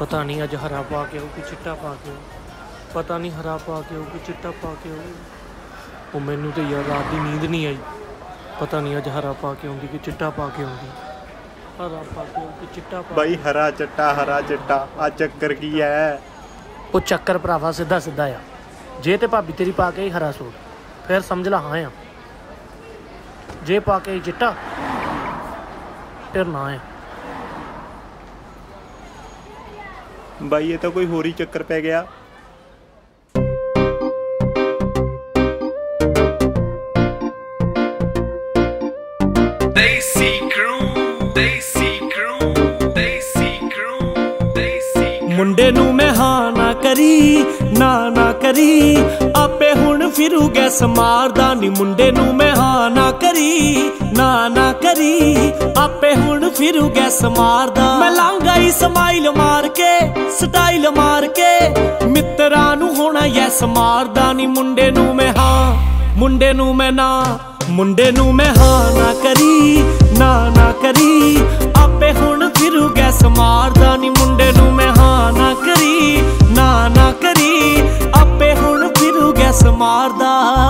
पता नहीं अज हरा पा के आऊ कि चिट्टा पा के आऊ, पता नहीं हरा पा के आऊ कि चिट्टा पा के आऊ। वो मैनू तो यार रात की नींद नहीं आई, पता नहीं अज हरा पा के आऊँगी कि चिट्टा पा के आऊँगी। हरा पा के आऊ कि चिट्टा पा भाई हरा चिट्टा आ चक्कर की है? वो चक्कर भरावा सीधा सीधा आ, जे तो भाभी तेरी पा के ही हरा सूट फिर समझ ला हाँ आ, जे पा के ही चिट्टा फिर ना है। भाई ये तो कोई होर ही चक्कर पै गया। मुंडे नू मैं हाँ ना करी ना करी, आपे हुण फिरू गैस मारदा नी। मुंडे नू मैं हाँ ना करी ना करी, आपे हुण फिरू गैस मारदा। मैं लांगा ही स्माइल मार के स्टाइल मार के, मित्रा नू होना यस मारदा नी। मुंडे नू मैं हाँ मुंडे नू मैं ना, मुंडे नू मैं हाँ ना करी ना करी, आपे हुण फिरू गैस मारदा नी। मुंडे नू मैं हाँ ना करी ना करी, आपे हुण फिरू गैस मारदा।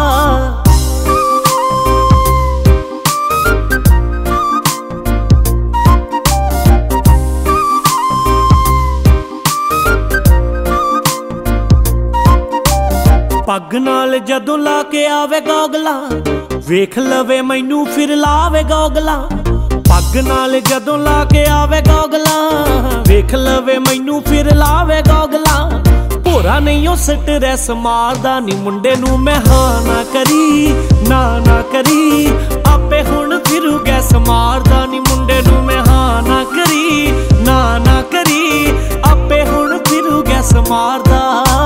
पग नाल जदों ला के आवे गॉगला, वेख लवे मैनू फिर लावे गॉगला। पग नाल जदों ला के आवे गॉगला, वेख लवे मैनू फिर लावे गॉगला। भोरा नहीं ओ स्ट्रेस मारदा नी। मुंडे नू मैं हाँ ना करी ना करी, आपे हुण फिरू गैस मारदा नी। मुंडे नू मैं हाँ ना करी ना करी, आपे हुण फिरू गैस मारदा।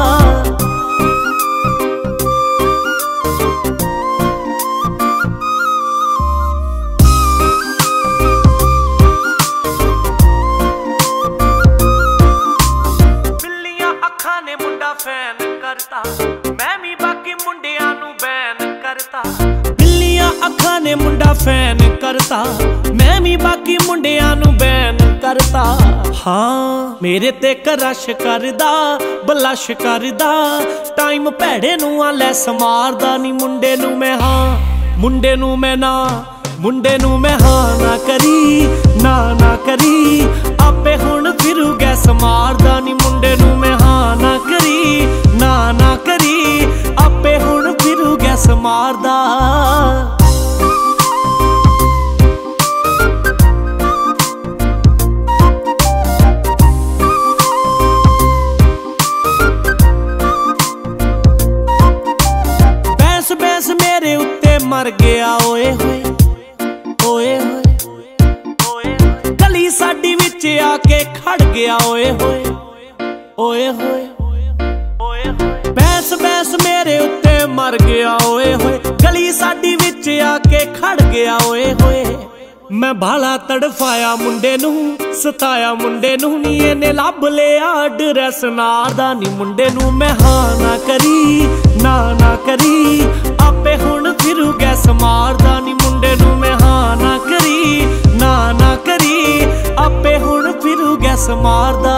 फैन करता मैं भी बाकी मुंडियां नू बैन करता। बिल्लियां अखां ने मुंडा फैन करता, मैं भी बाकी मुंडियां नू बैन करता। हाँ मेरे ते करश करदा बलश करदा, टाइम भैड़े नू आ लैस मारदा नी। मुंडे नू मैं हाँ मुंडे नू मैं ना, मुंडे नू मैं हाँ ना करी ना करी, आपे हुण फिरू गैस मारदा नी। मुंडे नू मैं हाँ ना करी ना करी, आपे हुण फिरू गैस मारदा। बैंस बैंस मेरे उत्ते मर गया ओए होए ओए होए, गली साडी विच आके खड़ गया ओए होए ओए होए। बैंस बैंस मेरे उत्ते मर गया ओए होए, गली साडी विच आके खड़ गया ओए होए। मैं भाला तड़फाया मुंडे नू सताया मुंडे नू नी, इहने लभ लिया ड्रैस नारदा नी। मुंडे नू मैं हाँ ना करी ना करी, आपे हुण फिरू गैस मारदा नी। मुंडे नू मैं हाँ ना करी ना करी, आपे हुण फिरू गैस मारदा।